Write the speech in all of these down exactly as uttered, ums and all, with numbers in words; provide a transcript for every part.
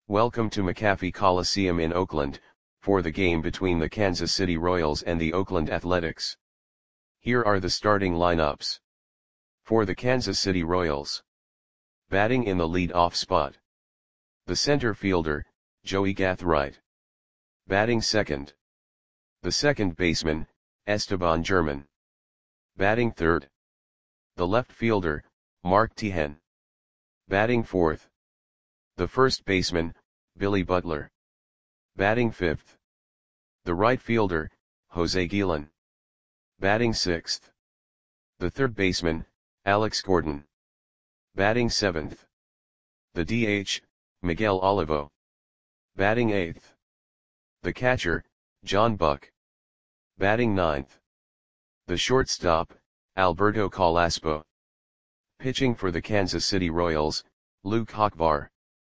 Welcome to McAfee Coliseum in Oakland, for the game between the Kansas City Royals and the Oakland Athletics. Here are the starting lineups. For the Kansas City Royals. Batting in the lead-off spot. The center fielder, Joey Gathright. Batting second. The second baseman, Esteban German. Batting third. The left fielder, Mark Teahen. Batting fourth. The first baseman, Billy Butler. Batting fifth. The right fielder, Jose Guillen. Batting sixth. The third baseman, Alex Gordon. Batting seventh. The D H, Miguel Olivo. Batting eighth. The catcher, John Buck. Batting ninth. The shortstop, Alberto Calaspo. Pitching for the Kansas City Royals, Luke Hochvar.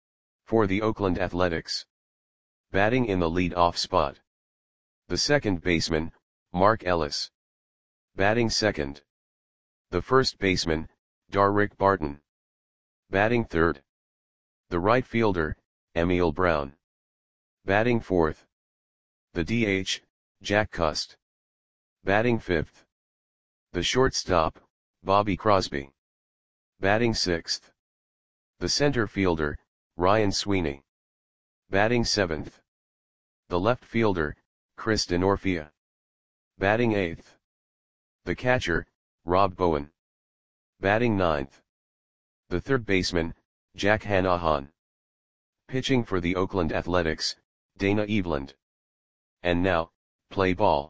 For the Oakland Athletics. Batting in the lead-off spot. The second baseman, Mark Ellis. Batting second. The first baseman, Darrick Barton. Batting third. The right fielder, Emil Brown. Batting fourth. The D H, Jack Cust. Batting fifth. The shortstop, Bobby Crosby. Batting sixth. The center fielder, Ryan Sweeney. Batting seventh. The left fielder, Chris Denorfia. Batting eighth. The catcher, Rob Bowen. Batting ninth. The third baseman, Jack Hanahan. Pitching for the Oakland Athletics, Dana Eveland. And now, play ball.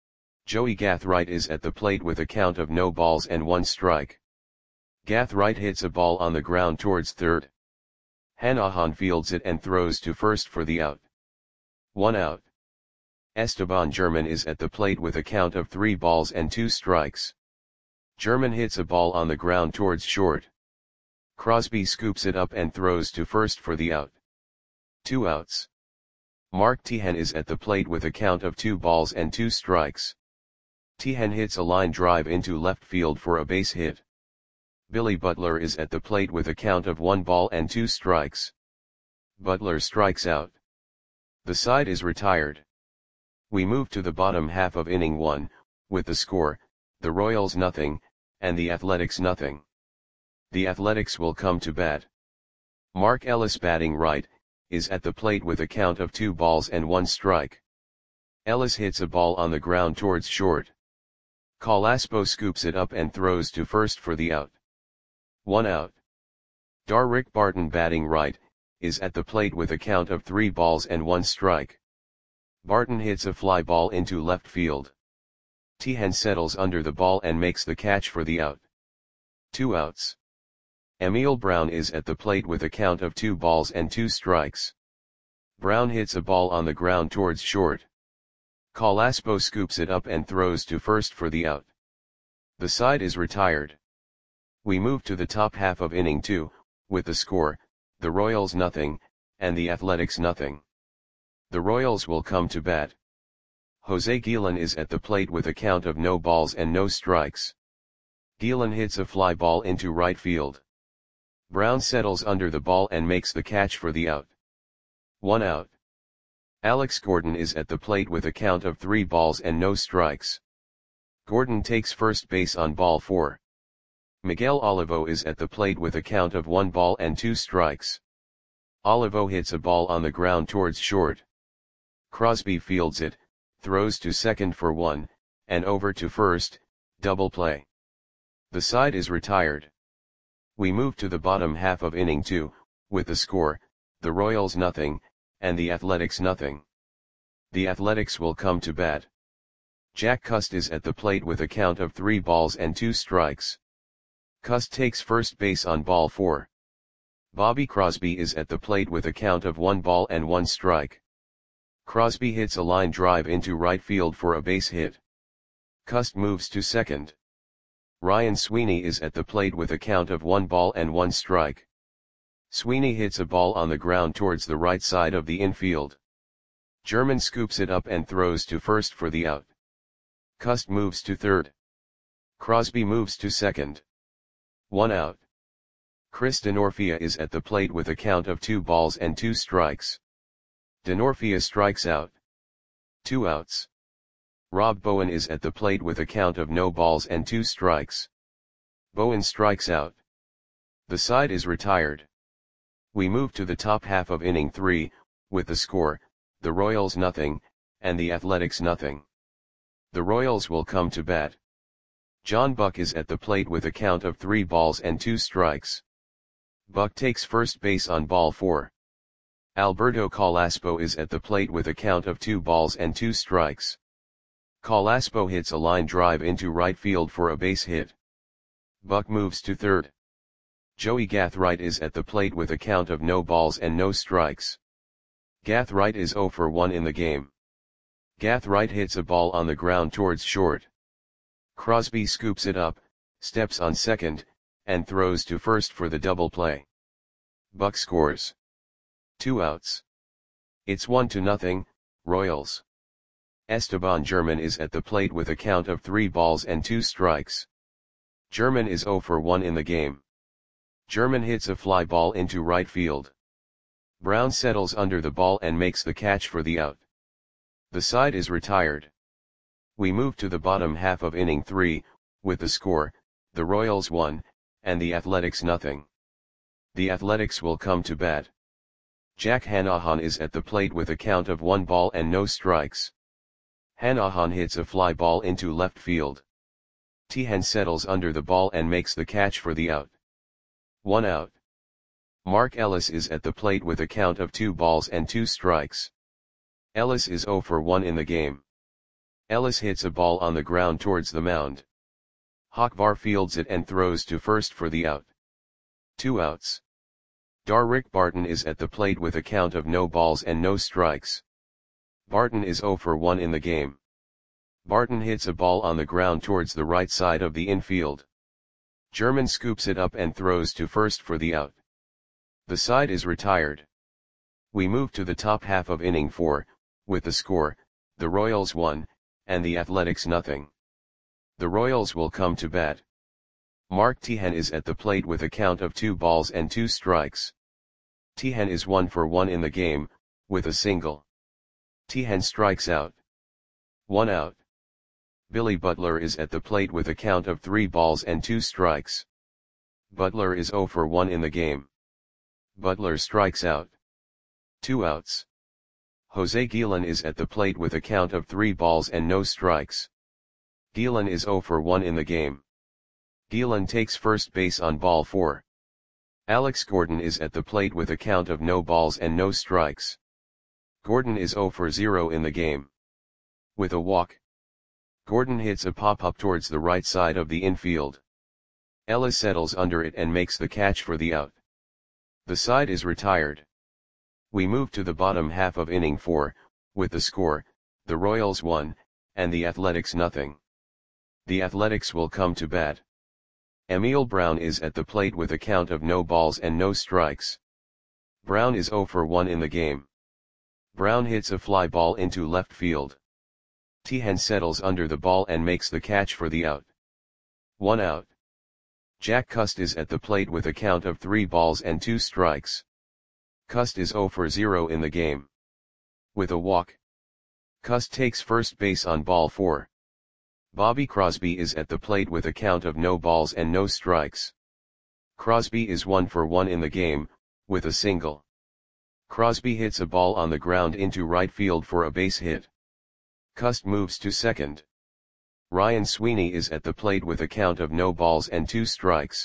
Joey Gathright is at the plate with a count of no balls and one strike. Gathright hits a ball on the ground towards third. Hanahan fields it and throws to first for the out. One out. Esteban German is at the plate with a count of three balls and two strikes. German hits a ball on the ground towards short. Crosby scoops it up and throws to first for the out. Two outs. Mark Teahen is at the plate with a count of two balls and two strikes. Teahen hits a line drive into left field for a base hit. Billy Butler is at the plate with a count of one ball and two strikes. Butler strikes out. The side is retired. We move to the bottom half of inning one, with the score, the Royals nothing, and the Athletics nothing. The Athletics will come to bat. Mark Ellis batting right, is at the plate with a count of two balls and one strike. Ellis hits a ball on the ground towards short. Calaspo scoops it up and throws to first for the out. One out. Darrick Barton batting right, is at the plate with a count of three balls and one strike. Barton hits a fly ball into left field. Teahen settles under the ball and makes the catch for the out. Two outs. Emil Brown is at the plate with a count of two balls and two strikes. Brown hits a ball on the ground towards short. Calaspo scoops it up and throws to first for the out. The side is retired. We move to the top half of inning two, with the score, the Royals nothing, and the Athletics nothing. The Royals will come to bat. Jose Guillen is at the plate with a count of no balls and no strikes. Guillen hits a fly ball into right field. Brown settles under the ball and makes the catch for the out. One out. Alex Gordon is at the plate with a count of three balls and no strikes. Gordon takes first base on ball four. Miguel Olivo is at the plate with a count of one ball and two strikes. Olivo hits a ball on the ground towards short. Crosby fields it, throws to second for one, and over to first, double play. The side is retired. We move to the bottom half of inning two, with the score, the Royals nothing, and the Athletics nothing. The Athletics will come to bat. Jack Cust is at the plate with a count of three balls and two strikes. Cust takes first base on ball four. Bobby Crosby is at the plate with a count of one ball and one strike. Crosby hits a line drive into right field for a base hit. Cust moves to second. Ryan Sweeney is at the plate with a count of one ball and one strike. Sweeney hits a ball on the ground towards the right side of the infield. German scoops it up and throws to first for the out. Cust moves to third. Crosby moves to second. One out. Chris Denorfia is at the plate with a count of two balls and two strikes. Denorfia strikes out. Two outs. Rob Bowen is at the plate with a count of no balls and two strikes. Bowen strikes out. The side is retired. We move to the top half of inning three, with the score, the Royals nothing, and the Athletics nothing. The Royals will come to bat. John Buck is at the plate with a count of three balls and two strikes. Buck takes first base on ball four. Alberto Calaspo is at the plate with a count of two balls and two strikes. Calaspo hits a line drive into right field for a base hit. Buck moves to third. Joey Gathright is at the plate with a count of no balls and no strikes. Gathright is oh for one in the game. Gathright hits a ball on the ground towards short. Crosby scoops it up, steps on second, and throws to first for the double play. Buck scores. Two outs. It's one to nothing, Royals. Esteban German is at the plate with a count of three balls and two strikes. German is oh for one in the game. German hits a fly ball into right field. Brown settles under the ball and makes the catch for the out. The side is retired. We move to the bottom half of inning three, with the score, the Royals one, and the Athletics nothing. The Athletics will come to bat. Jack Hanahan is at the plate with a count of one ball and no strikes. Hanahan hits a fly ball into left field. Tehan settles under the ball and makes the catch for the out. One out. Mark Ellis is at the plate with a count of two balls and two strikes. Ellis is oh for one in the game. Ellis hits a ball on the ground towards the mound. Hochvar fields it and throws to first for the out. Two outs. Darrick Barton is at the plate with a count of no balls and no strikes. Barton is oh for one in the game. Barton hits a ball on the ground towards the right side of the infield. German scoops it up and throws to first for the out. The side is retired. We move to the top half of inning four, with the score, the Royals one, and the Athletics nothing. The Royals will come to bat. Mark Tehan is at the plate with a count of two balls and two strikes. Tehan is one for one in the game, with a single. Tehan strikes out. One out. Billy Butler is at the plate with a count of three balls and two strikes. Butler is oh for one in the game. Butler strikes out. Two outs. Jose Guillen is at the plate with a count of three balls and no strikes. Guillen is oh for one in the game. Guillen takes first base on ball four. Alex Gordon is at the plate with a count of no balls and no strikes. Gordon is oh for zero in the game. With a walk. Gordon hits a pop-up towards the right side of the infield. Ellis settles under it and makes the catch for the out. The side is retired. We move to the bottom half of inning four, with the score, the Royals one, and the Athletics nothing. The Athletics will come to bat. Emil Brown is at the plate with a count of no balls and no strikes. Brown is oh for one in the game. Brown hits a fly ball into left field. Tehan settles under the ball and makes the catch for the out. One out. Jack Cust is at the plate with a count of three balls and two strikes. Cust is oh for zero in the game. With a walk. Cust takes first base on ball four. Bobby Crosby is at the plate with a count of no balls and no strikes. Crosby is one for one in the game, with a single. Crosby hits a ball on the ground into right field for a base hit. Cust moves to second. Ryan Sweeney is at the plate with a count of no balls and two strikes.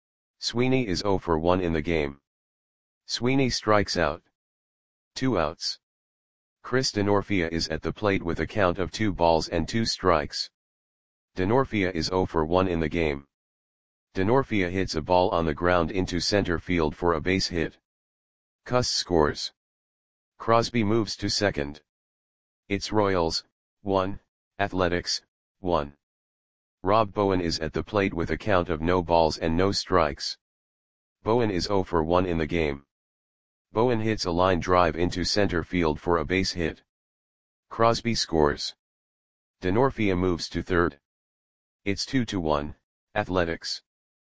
Sweeney is oh for one in the game. Sweeney strikes out. Two outs. Chris Denorfia is at the plate with a count of two balls and two strikes. Denorfia is oh for one in the game. Denorfia hits a ball on the ground into center field for a base hit. Cust scores. Crosby moves to second. It's Royals, one, Athletics, one. Rob Bowen is at the plate with a count of no balls and no strikes. Bowen is oh for one in the game. Bowen hits a line drive into center field for a base hit. Crosby scores. Denorfia moves to third. It's two to one, Athletics.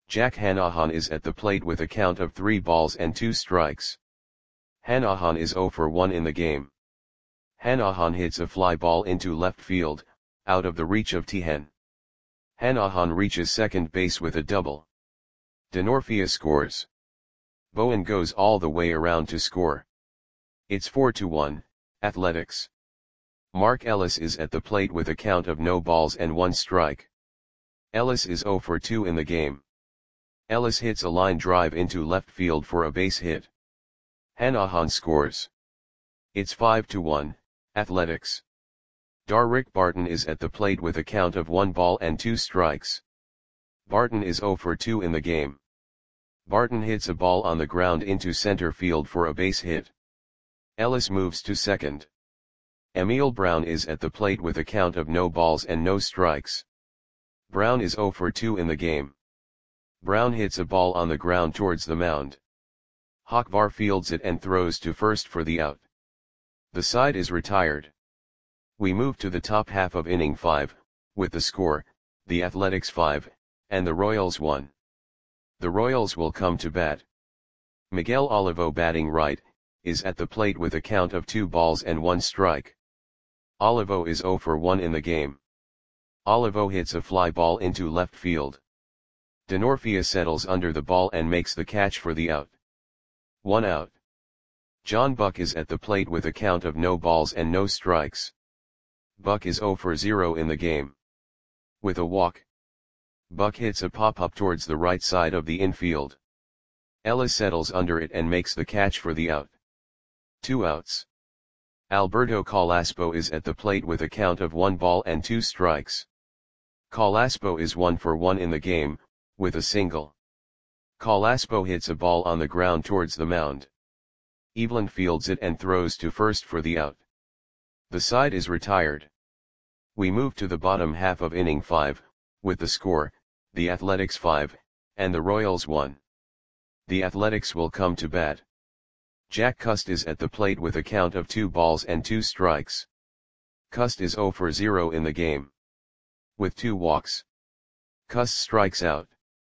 Jack Hanahan is at the plate with a count of three balls and two strikes. Hanahan is zero for one in the game. Hanahan hits a fly ball into left field, out of the reach of Tihen. Hanahan reaches second base with a double. Denorfia scores. Bowen goes all the way around to score. It's four to one, Athletics. Mark Ellis is at the plate with a count of no balls and one strike. Ellis is zero for two in the game. Ellis hits a line drive into left field for a base hit. Hanahan scores. It's five to one, Athletics. Darrick Barton is at the plate with a count of one ball and two strikes. Barton is zero for two in the game. Barton hits a ball on the ground into center field for a base hit. Ellis moves to second. Emil Brown is at the plate with a count of no balls and no strikes. Brown is zero for two in the game. Brown hits a ball on the ground towards the mound. Hochvar fields it and throws to first for the out. The side is retired. We move to the top half of inning five, with the score, the Athletics five, and the Royals one. The Royals will come to bat. Miguel Olivo batting right, is at the plate with a count of two balls and one strike. Olivo is zero for one in the game. Olivo hits a fly ball into left field. Denorfia settles under the ball and makes the catch for the out. One out. John Buck is at the plate with a count of no balls and no strikes. Buck is zero for zero in the game. With a walk, Buck hits a pop-up towards the right side of the infield. Ellis settles under it and makes the catch for the out. Two outs. Alberto Calaspo is at the plate with a count of one ball and two strikes. Calaspo is one for one in the game, with a single. Calaspo hits a ball on the ground towards the mound. Evelyn fields it and throws to first for the out. The side is retired. We move to the bottom half of inning five, with the score, the Athletics five, and the Royals one. The Athletics will come to bat. Jack Cust is at the plate with a count of two balls and two strikes. Cust is zero for zero in the game. With two walks, Cust strikes out.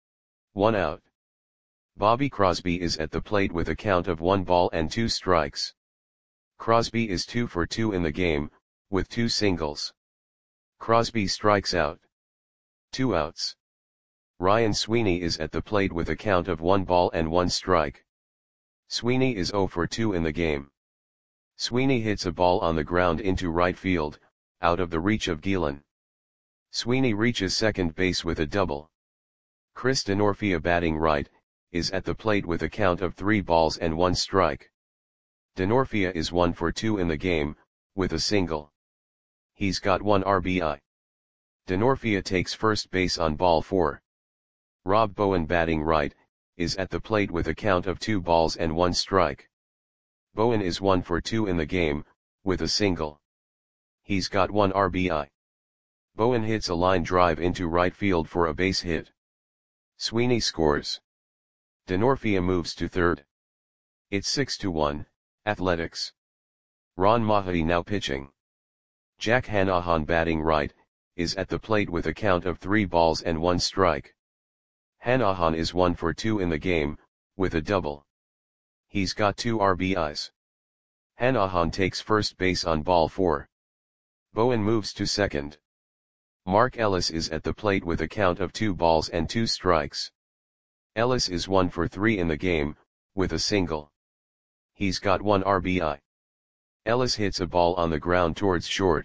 One out. Bobby Crosby is at the plate with a count of one ball and two strikes. Crosby is two for two in the game, with two singles. Crosby strikes out. Two outs. Ryan Sweeney is at the plate with a count of one ball and one strike. Sweeney is zero for two in the game. Sweeney hits a ball on the ground into right field, out of the reach of Gielan. Sweeney reaches second base with a double. Chris Denorfia batting right, is at the plate with a count of three balls and one strike. Denorfia is one for two in the game, with a single. He's got one R B I. Denorfia takes first base on ball four. Rob Bowen batting right, is at the plate with a count of two balls and one strike. Bowen is one for two in the game, with a single. He's got one R B I. Bowen hits a line drive into right field for a base hit. Sweeney scores. Denorfia moves to third. It's six to one, Athletics. Ron Mahay now pitching. Jack Hanahan batting right, is at the plate with a count of three balls and one strike. Hanahan is one for two in the game, with a double. He's got two R B Is. Hanahan takes first base on ball four. Bowen moves to second. Mark Ellis is at the plate with a count of two balls and two strikes. Ellis is one for three in the game, with a single. He's got one R B I. Ellis hits a ball on the ground towards short.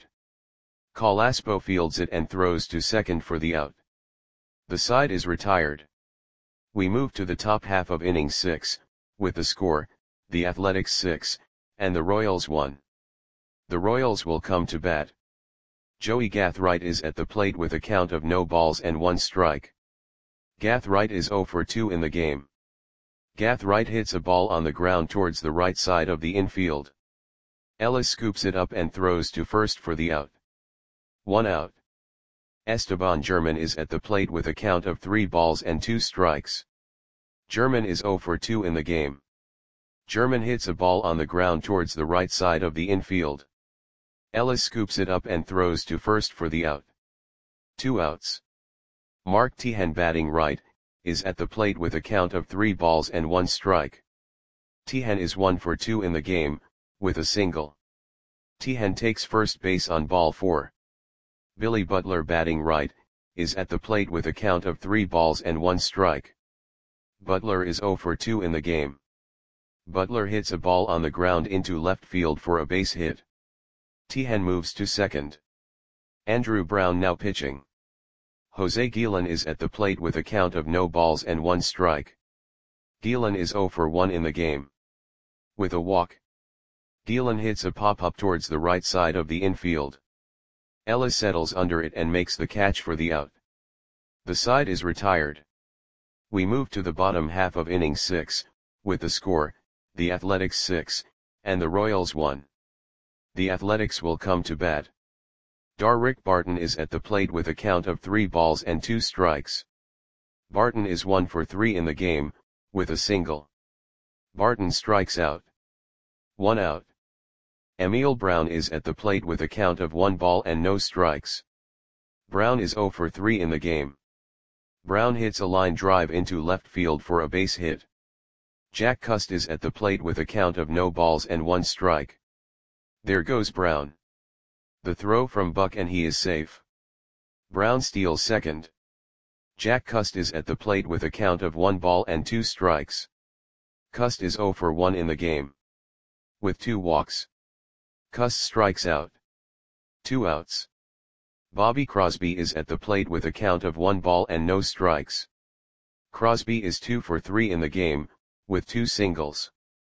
Calaspo fields it and throws to second for the out. The side is retired. We move to the top half of inning six, with the score, the Athletics six, and the Royals one. The Royals will come to bat. Joey Gathright is at the plate with a count of no balls and one strike. Gathright is zero for two in the game. Gathright hits a ball on the ground towards the right side of the infield. Ellis scoops it up and throws to first for the out. One out. Esteban German is at the plate with a count of three balls and two strikes. German is zero for two in the game. German hits a ball on the ground towards the right side of the infield. Ellis scoops it up and throws to first for the out. Two outs. Mark Tihen batting right, is at the plate with a count of three balls and one strike. Tihan is one for two in the game, with a single. Tihan takes first base on ball four. Billy Butler batting right, is at the plate with a count of three balls and one strike. Butler is zero for two in the game. Butler hits a ball on the ground into left field for a base hit. Tihan moves to second. Andrew Brown now pitching. Jose Guillen is at the plate with a count of no balls and one strike. Guillen is zero for one in the game. With a walk. Guillen hits a pop-up towards the right side of the infield. Ellis settles under it and makes the catch for the out. The side is retired. We move to the bottom half of inning six, with the score, the Athletics six, and the Royals one. The Athletics will come to bat. Darrick Barton is at the plate with a count of three balls and two strikes. Barton is one for three in the game, with a single. Barton strikes out. One out. Emil Brown is at the plate with a count of one ball and no strikes. Brown is zero for three in the game. Brown hits a line drive into left field for a base hit. Jack Cust is at the plate with a count of no balls and one strike. There goes Brown. The throw from Buck and he is safe. Brown steals second. Jack Cust is at the plate with a count of one ball and two strikes. Cust is zero for one in the game. With two walks. Cust strikes out. Two outs. Bobby Crosby is at the plate with a count of one ball and no strikes. Crosby is two for three in the game, with two singles.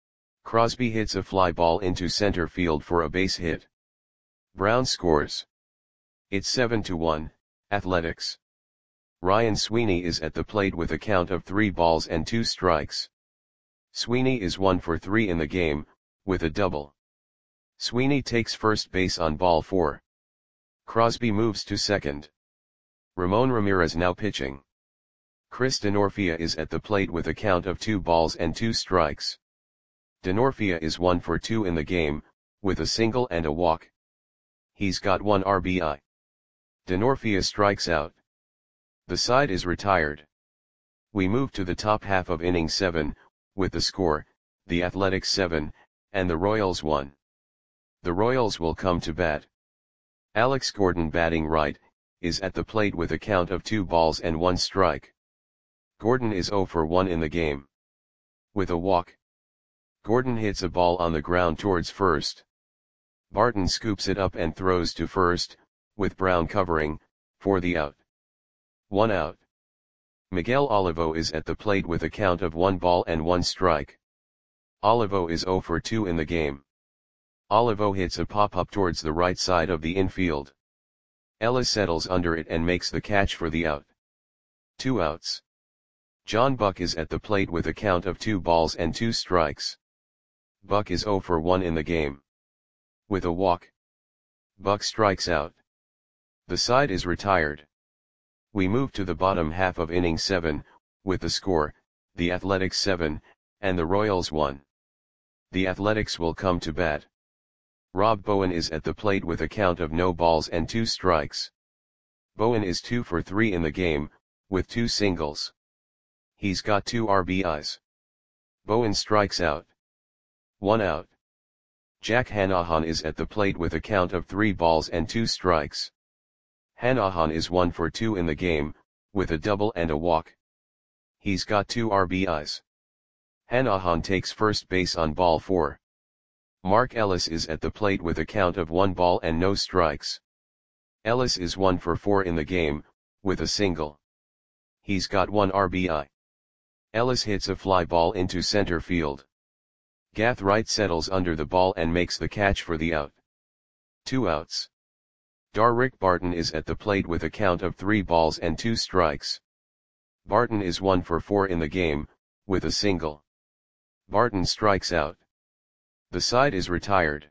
Crosby hits a fly ball into center field for a base hit. Brown scores. It's seven to one, Athletics. Ryan Sweeney is at the plate with a count of three balls and two strikes. Sweeney is one for three in the game, with a double. Sweeney takes first base on ball four. Crosby moves to second. Ramon Ramirez now pitching. Chris Denorfia is at the plate with a count of two balls and two strikes. Denorfia is one for two in the game, with a single and a walk. He's got one R B I. Denorfia strikes out. The side is retired. We move to the top half of inning seven, with the score, the Athletics seven, and the Royals one. The Royals will come to bat. Alex Gordon batting right, is at the plate with a count of two balls and one strike. Gordon is zero for one in the game. With a walk. Gordon hits a ball on the ground towards first. Barton scoops it up and throws to first, with Brown covering, for the out. One out. Miguel Olivo is at the plate with a count of one ball and one strike. Olivo is zero for two in the game. Olivo hits a pop-up towards the right side of the infield. Ellis settles under it and makes the catch for the out. Two outs. John Buck is at the plate with a count of two balls and two strikes. Buck is zero for one in the game. With a walk. Buck strikes out. The side is retired. We move to the bottom half of inning seven, with the score, the Athletics seven, and the Royals one. The Athletics will come to bat. Rob Bowen is at the plate with a count of no balls and two strikes. Bowen is two for three in the game, with two singles. He's got two R B Is. Bowen strikes out. One out. Jack Hanahan is at the plate with a count of three balls and two strikes. Hanahan is one for two in the game, with a double and a walk. He's got two R B Is. Hanahan takes first base on ball four. Mark Ellis is at the plate with a count of one ball and no strikes. Ellis is one for four in the game, with a single. He's got one R B I. Ellis hits a fly ball into center field. Gath Wright settles under the ball and makes the catch for the out. Two outs. Darrick Barton is at the plate with a count of three balls and two strikes. Barton is one for four in the game, with a single. Barton strikes out. The side is retired.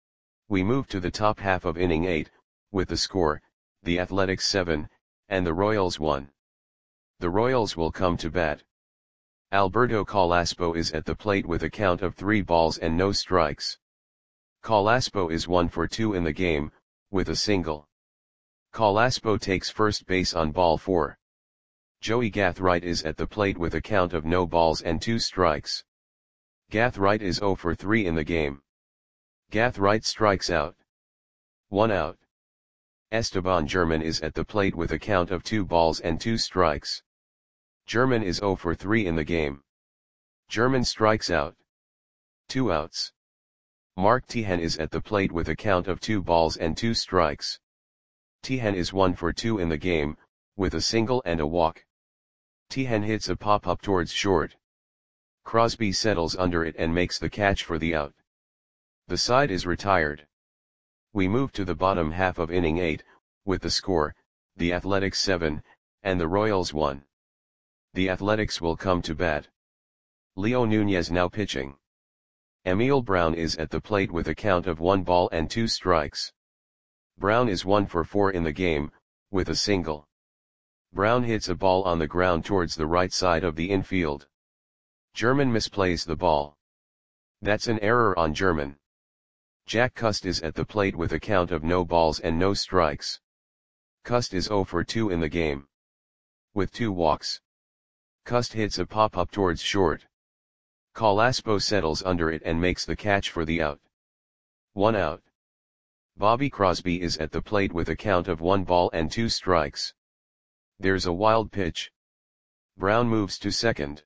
We move to the top half of inning eight, with the score, the Athletics seven, and the Royals one. The Royals will come to bat. Alberto Calaspo is at the plate with a count of three balls and no strikes. Calaspo is one for two in the game, with a single. Calaspo takes first base on ball four. Joey Gathright is at the plate with a count of no balls and two strikes. Gathright is zero for three in the game. Gathright strikes out. One out. Esteban German is at the plate with a count of two balls and two strikes. German is zero for three in the game. German strikes out. Two outs. Mark Tejan is at the plate with a count of two balls and two strikes. Tejan is one for two in the game, with a single and a walk. Tejan hits a pop-up towards short. Crosby settles under it and makes the catch for the out. The side is retired. We move to the bottom half of inning eight, with the score, the Athletics seven, and the Royals one. The Athletics will come to bat. Leo Nunez now pitching. Emil Brown is at the plate with a count of one ball and two strikes. Brown is one for four in the game, with a single. Brown hits a ball on the ground towards the right side of the infield. German misplays the ball. That's an error on German. Jack Cust is at the plate with a count of no balls and no strikes. Cust is zero for two in the game. With two walks. Cust hits a pop-up towards short. Calaspo settles under it and makes the catch for the out. One out. Bobby Crosby is at the plate with a count of one ball and two strikes. There's a wild pitch. Brown moves to second.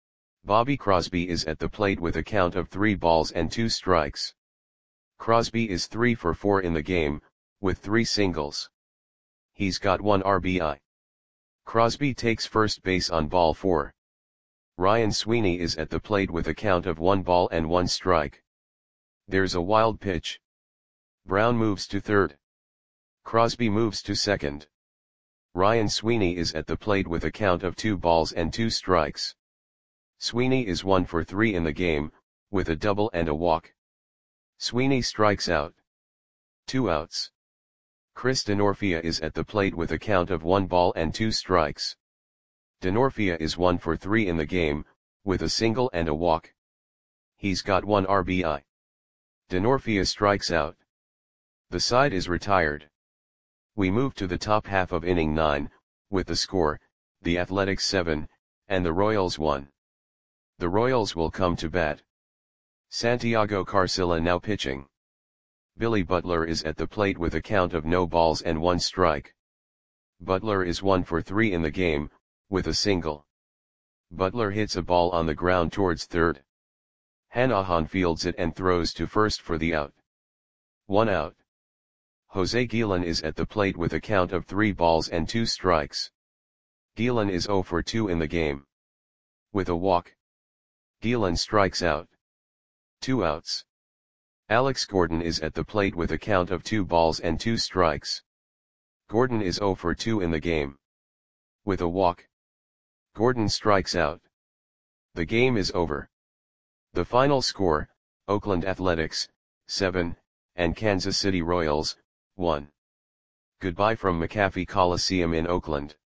Bobby Crosby is at the plate with a count of three balls and two strikes. Crosby is three for four in the game, with three singles. He's got one R B I. Crosby takes first base on ball four. Ryan Sweeney is at the plate with a count of one ball and one strike. There's a wild pitch. Brown moves to third. Crosby moves to second. Ryan Sweeney is at the plate with a count of two balls and two strikes. Sweeney is one for three in the game, with a double and a walk. Sweeney strikes out. Two outs. Chris Denorfia is at the plate with a count of one ball and two strikes. Denorfia is one for three in the game, with a single and a walk. He's got one R B I. Denorfia strikes out. The side is retired. We move to the top half of inning nine, with the score, the Athletics seven, and the Royals one. The Royals will come to bat. Santiago Carcilla now pitching. Billy Butler is at the plate with a count of no balls and one strike. Butler is one for three in the game, with a single. Butler hits a ball on the ground towards third. Hanahan fields it and throws to first for the out. One out. Jose Guillen is at the plate with a count of three balls and two strikes. Guillen is zero for two in the game. With a walk. Guillen strikes out. Two outs. Alex Gordon is at the plate with a count of two balls and two strikes. Gordon is zero for two in the game. With a walk. Gordon strikes out. The game is over. The final score, Oakland Athletics, seven, and Kansas City Royals, one. Goodbye from McAfee Coliseum in Oakland.